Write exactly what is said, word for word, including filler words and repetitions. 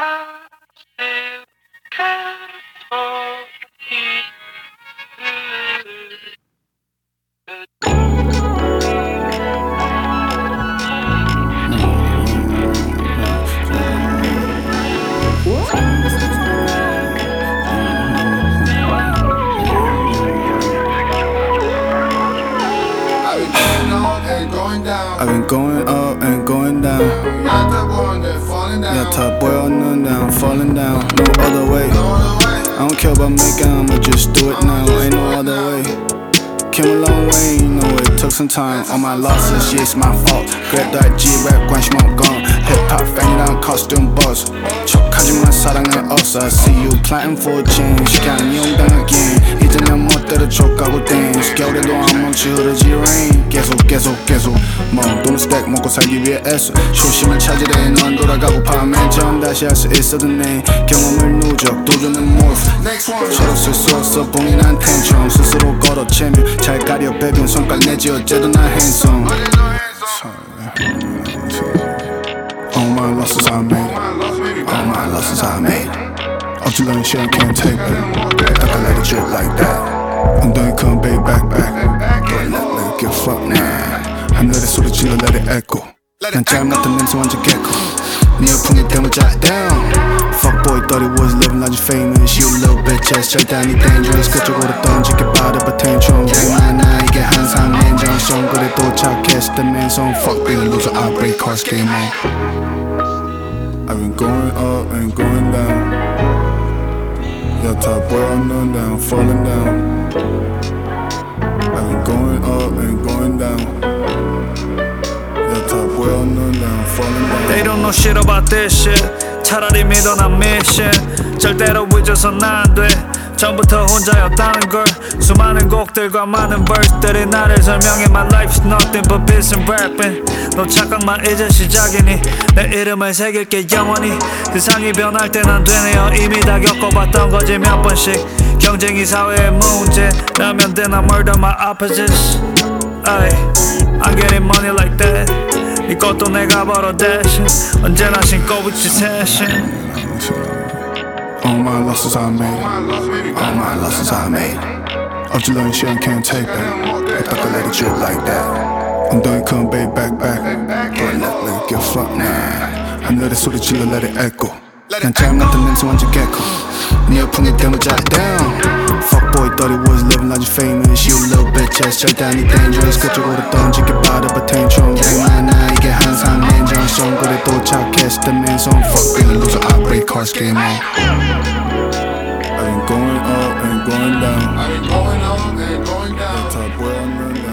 I still care for you. I've been going up and going down. Yeah, top boy on the down, falling down. No other way. I don't care about making, I'ma just do it now. Ain't no other way. Came a long way, you know it took some time. All my losses, yeah, it's my fault. Grab that G-rap, 관심 없건 힙합 팬이랑 costume boss. 척하지만 사랑은 없어. I see you plotting for a change. 시간이 용당하긴 이제 난 멋대로 촉하고 dance. 겨울에도 안 멈추 흐르지 rain. 계속 계속 계속 멍돈 스택 먹고 살기 위해 애써. 초심을 찾으래 넌 돌아가고파 맨 처음 다시 할 수 있어도 내 경험을 누적 도전은 morph. 서로 쓸 수 없어 봉인한 텐션 스스로 걸어채며 잘 가려 배변 손가락 내지 어째도 나 handsome. All my losses I made, all my losses I made. 엎질러는 shit I can't take it. I can let it drip like that. 엉덩이 큰 baby back back. But let it give fuck nah. 하늘에 소리 질러 let it echo. 난 짤 같은 냄새 완전 개코. 네 풍이 되면 jot down. Fuckboy thought he was living like you're famous. You little bitch ass 절대 아니 dangerous. 그쪽으로 던질게 받아봐 tantrum. 대만아 이게 한상 맨정성 그래 도착했을 때 맨손. Fuck being a loser I break hearts game on. I've been going up and going down. Yeah, top boy on the down, falling down. I've been going up and going down. Yeah, top boy on the down, falling down. They don't know shit about this shit. 차라리 믿어 난 mission. 절대로 잊어선 안 돼. 전부터 혼자였다는 걸. 수많은 곡들과 많은 verse들이 나를 설명해. My life's nothing but beats and rapping. 너 착각만 이제 시작이니 내 이름을 새길게 영원히. 세상이 변할 땐 안 되네요. 이미 다 겪어봤던 거지 몇 번씩. 경쟁이 사회의 문제라면 then I murder my opposites. Ay, I'm getting money like that. 이것도 내가 벌어 대신 언제나 신고 있지 새신. All my losses I made, all my losses I made. 엎질러는 shit I can't take it. I can let it drip like that. 엉덩이 큰 baby back back. But let it give fuck nah. 하늘에 소리 질러 let it echo. 난 짤 같은 냄새 완전 개코. 네 풍이 되면 jot down. Fuckboy thought he was living like you're famous. You little bitch ass 절대 아니 dangerous. 그쪽으로 던질게 받아봐 tantrum. 대만아 이게 한상 맨정성 그래 도착했을 때 맨손. Fuck being a loser I break hearts game on. I've been going up and going down. I've been going up and going down. Top boy on the down.